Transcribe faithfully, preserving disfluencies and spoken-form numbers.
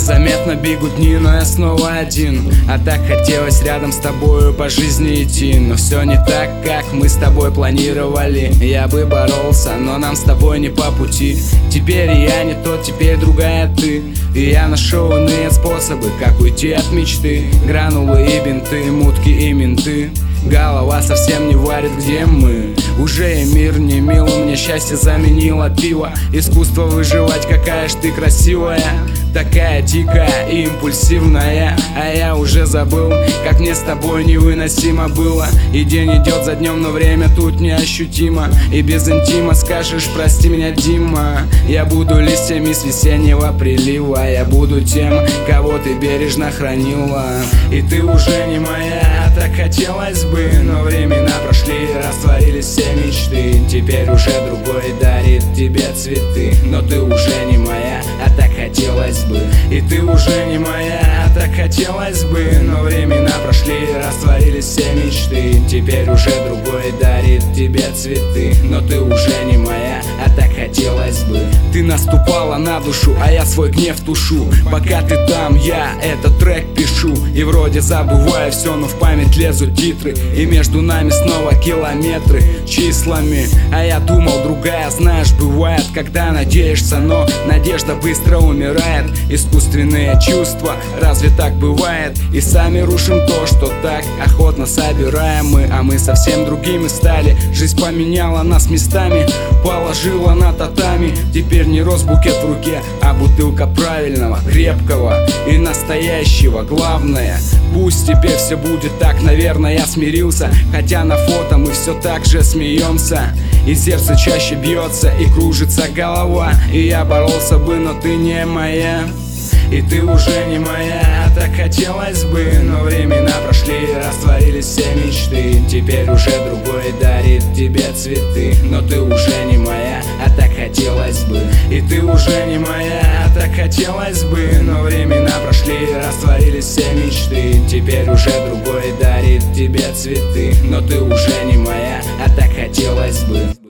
Незаметно бегут дни, но я снова один. А так хотелось рядом с тобою по жизни идти. Но все не так, как мы с тобой планировали. Я бы боролся, но нам с тобой не по пути. Теперь я не тот, теперь другая ты. И я нашел иные способы, как уйти от мечты. Гранулы и бинты, мутки и менты. Голова совсем не варит, где мы. Уже и мир не мил, мне счастье заменило пиво. Искусство выживать, какая ж ты красивая. Такая дикая и импульсивная. А я уже забыл, как мне с тобой невыносимо было. И день идет за днем, но время тут неощутимо. И без интима скажешь: прости меня, Дима. Я буду листьями с весеннего прилива. Я буду тем, кого ты бережно хранила. И ты уже не моя, так хотелось бы. Но времена прошли, растворились все мечты. Теперь уже другой дарит тебе цветы. Но ты уже не моя, а так хотелось бы. И ты уже не моя, а так хотелось бы. Но времена прошли, растворились все мечты. Теперь уже другой дарит тебе цветы. Но ты уже не моя, а так хотелось бы. Ты наступала на душу, а я свой гнев тушу. Пока ты там, я этот трек пишу. И вроде забываю все, но в память лезут титры. И между нами снова километры числами. А я думал, другая, знаешь, бывает, когда надеешься, но надежда быстро умирает. Искусственные чувства, разве так бывает? И сами рушим то, что так охотно собираем мы. А мы совсем другими стали. Жизнь поменяла нас местами, положила на татами. Теперь не росбукет в руке, а бутылка правильного, крепкого и настоящего. Главное, пусть теперь все будет так, наверное, я смирился. Хотя на фото мы все так же смеемся. И сердце чаще бьется, и кружится голова. И я боролся бы, но ты не моя. И ты уже не моя, так хотелось бы. Но времена прошли, растворились все мечты. Теперь уже другой дарит тебе цветы. Но ты уже не моя, а так хотелось бы. И ты уже не моя, так хотелось бы. Но времена прошли, растворились все мечты. Теперь уже другой дарит тебе цветы. Но ты уже не моя, а так хотелось бы.